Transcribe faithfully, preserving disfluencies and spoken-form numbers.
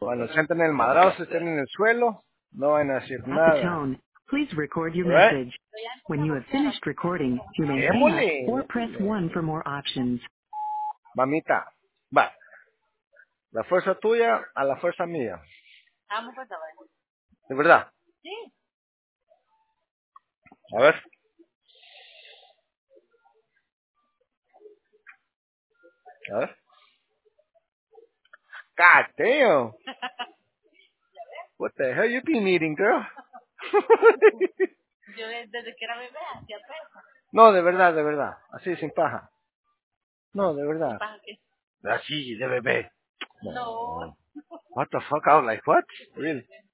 Cuando sienten el madrazo, se estén en el suelo, no van a decir At the nada. tone, please record your Alright? message. When you have finished recording, you may hang up or press Démosle. one for more options. Mamita, va. La fuerza tuya a la fuerza mía. ¿De verdad? A ver. A ver. God damn. What the hell you been eating, girl? No, de verdad, de verdad. Así, sin paja. No, de verdad. Así, de bebé. No. What the fuck? I was like, what? Really?